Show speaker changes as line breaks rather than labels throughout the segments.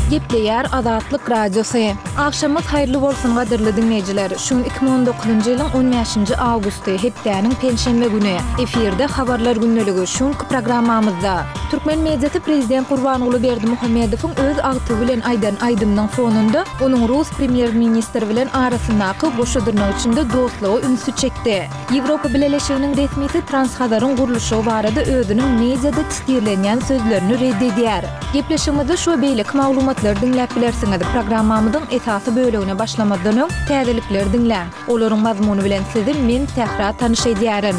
Gepleyer Azatlyk Radiosu. Akşamyz hayrly bolsun gadyrly dinleyijiler. Şun 2019-njy ýylyň 15-nji awgusty hepdäniň penşenbe güni efirde habarlar günneligi şun programmamyzda Türkmen mediýasy prezident Gurbanuly Berdimuhammedowyň öz agty bilen aýdan aýdymyň fonunda onuň Rus premier ministri bilen arasyndaky goşadyrnyk içinde dostlugy ünsü çekdi. Ýewropa Birleşiginiň resmisi Transhazaryň guruluşy barada özüniň mediýada tistirlenýän sözlerini reddedýär. Gepleşigimizde şu beýlik maglumatlar dinläp bilersiňiz. Programmamyzyň esasy bölegine başlamadan öň täzelikler dinlän. Olaryň mazmuny bilen sizi men tähra tanyş edýärim.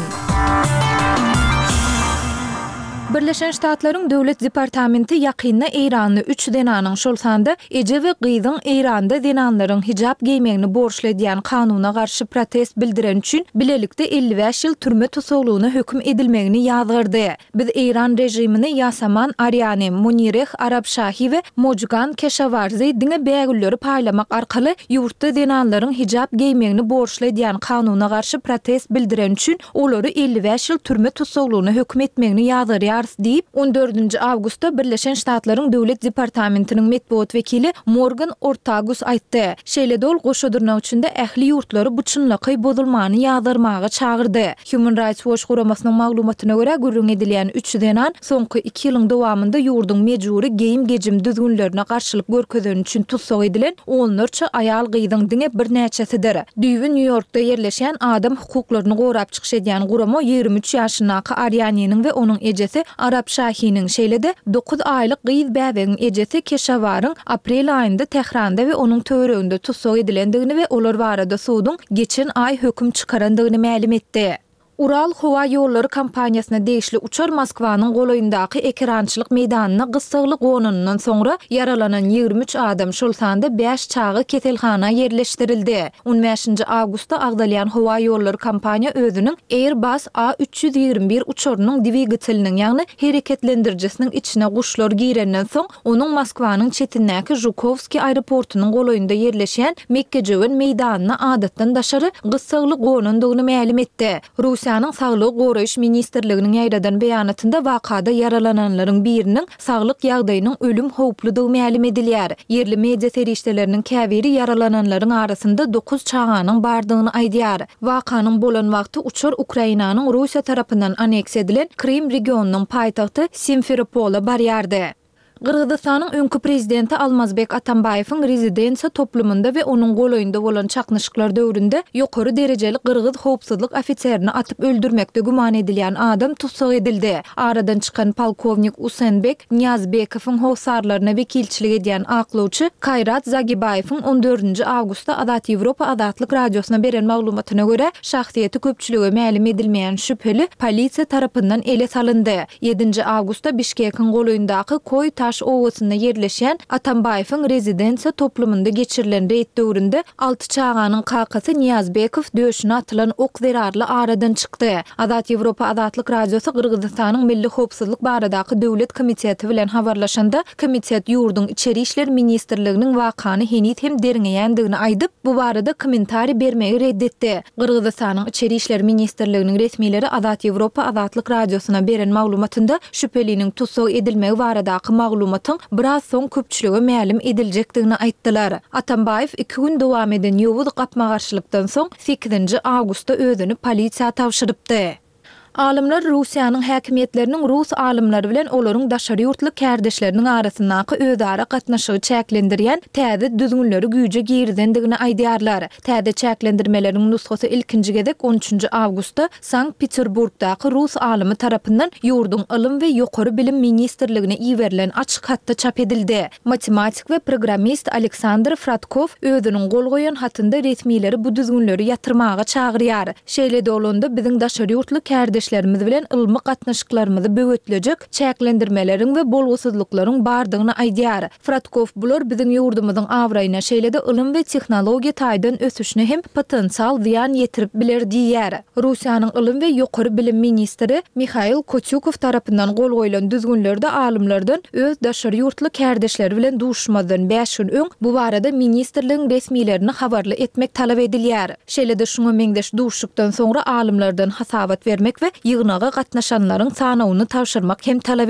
Birleşen Ştatlaryň Döwlet Departamenti ýakynda Eýranyň 3 denanyň şolsanda eje we gyzyň Eýranda denanlaryň hijab giýmegini borçladýan kanuна garşy protest bildiren üçin bilelikde 55 ýyl türme tutulgyna hökm edilmegini ýazgyrdy. Biz Eýran rejimini Yasaman Aryani, Munireh Arabşahi we Mojgan Keshavarzi diňe bägülleri paýlamak arkaly ýurtda denanlaryň hijab giýmegini borçladýan kanuna garşy protest bildiren üçin olary 55 ýyl türme tutulgyna hökm etmegini ýazgyrýar diýip 14-nji awgustda Birleşen Ştatlaryň Döwlet Departamentiniň medeniýet wekili Morgan Ortagus aýtdy. Şeýle dol goşadyrnyk içinde ähli ýurtlary bu çynlygy bozulmany ýagdyrmaga çagyrdy. Human Rights Watch guramasynyň maglumatyna görä gürrüň edilýän 3 denan soňky 2 ýylyň dowamında ýurdun mejburi geyim-gejim düzgünlerine garşylyk görkezen üçin tutsak edilen onlarça aýal gyýdyň diňe bir näçesidir. Düýbi New Yorkda ýerleşýän adam hukuklaryny gorap çykyş edýän gurama 23 ýaşyndaky Aryanynyň we onuň ejesi Arabşahi'nin şeýlede 9 aýlyk gyýyz bäbegiň ejesi Keshawaryň aprel aýynda Tehranda we onuň töwereginde tutsak edilendigini we olar barada suwdyň geçen aý hökm çykarandygyny ma'lum etdi. Ural Howa ýollary kampaniýasyna degişli uçar Moskwanyň golaýyndaky ekrançylyk meýdanyna gysgaly gonundan soňra yaralanan 23 adam şolsanda 5 çagy keselhana ýerleşdirildi. 15-nji awgustda agdalýan Howa ýollary kampaniýa özüniň Airbus A321 uçarynyň dwigateliniň ýagny hereketlendirjisiniň içine guşlar girenden soň onuň Moskwanyň çetindäki Zhukovskiy aeroportunyň golaýynda ýerleşýän Mekkejewen meýdanyna adatdan daşary gysgaly gonundygyny ma'lum etdi. Russiýanyň Saglyk goraýyş ministrliginiň ýaýradan beýanatynda wakada yaralananlaryň biriniň saglyk ýagdaýynyň ölüm howpludygy ma'lum edilýär. Yerli media serişdeleriniň käbiri yaralananlaryň arasynda 9 çağanyň bardygyny aýdýar. Wakanyň bolan wagty uçar Ukrainanyň Russiýa tarapyndan aneks edilen Krim regionunyň paýtagty Simferopola barýardy. Kırgızstanyň öňkü prezidenti Almazbek Atambayewiň rezidensiýa toplumunda we onuň golaýynda bolan çaknyşyklar döwründe ýokary derejeli kırgız howpsuzlyk ofitserini atyp öldürmekde güman edilýän adam tutsak edildi. Aradan çykan polkovnik Usenbek Niyazbekowyň howsarlaryna wekilçilik edýän aklawçy Kayrat Zagibayewiň 14-nji awgustda Azat Ýewropa Azatlyk radiosyna beren maglumatyna görä şahsiýeti köpçülige ma'lum edilmeýän şüpheli polisiýa tarapyndan ele salyndy. 7-nji awgustda Bişkekiň golaýyndaky Koy Owasyna ýerleşýän Atambayewiň rezidensiýa toplumunda geçirilen reýt döwründe 6 çağanyň kakasy Niyazbekow döşüne atylan ok zerarly aradan çykdy. Azat Ýewropa Azatlyk radiosy Kırgızstanyň Milli Howpsuzlyk baradaky döwlet komiteti bilen habarlaşanda komitet ýurdun içeri işler ministrliginiň wakany henit hem deriňeýändigini aýdyp bu barada kommentari bermegi reddetdi. Kırgızstanyň içeri işler ministrliginiň resmileri Azat Ýewropa Azatlyk radiosuna beren maglumatynda şüpheliniň tutsak edilmegi baradaky maglumatyň biraz soň köpçüligi ma'lum ediljekdigini aýtdylar. Atambayew 2 gün dowam eden ýowuz gapma garşylykdan soň 8-nji awgustda özüni polisiýa tapşyrypdy. Alimler Russiýanyň häkimetleriniň Rus alimleri bilen olaryň daşary ýurtly kärdeşleriniň arasyndaky özara gatnaşygy çäklendirýän täze düzgünleri güýje girdendigini aýdýarlar. Täze çäklendirmeleriň nusgasy ilkinji gedek 13-nji awgustda Sankt-Peterburgdaky Rus alimi tarapyndan ýurdun ilim we ýokary bilim ministrligine iwerilen açyk hatda çap edildi. Matematik we programmist Aleksandr Fratkov özüniň gol goýan hatynda resmileri bu düzgünleri ýatyrmaga çagyrýar. Şeýle dolanda biziň daşary ýurtly kärdeşlerimiz bilen ilmi gatnaşyklarymyzy böwetleşik çäklendirmeleriň we bolgusyzlyklaryň bardygyny aýdýar. Fratkov bular biziň ýurdumyzyň awraýyna şeýlede ilim we tehnologiýa taýdan ösüşine hem potensial ziýan ýetirip biler diýär. Russiýanyň ilim we ýokary bilim ministri Mikhail Kotyukov tarapyndan gol goýulan düzgünlerde alimlerden öz daşary ýurtly kärdeşleri bilen duşmadan 5 gün öň bu barada ministrligiň resmilerini habarly etmek talap edilýär. Şeýlede şuňa meňdeş duşukdan soňra alimlerden hasabat vermek we ýygnaga gatnaşanlaryň sanawyny tapşyrmak hem talap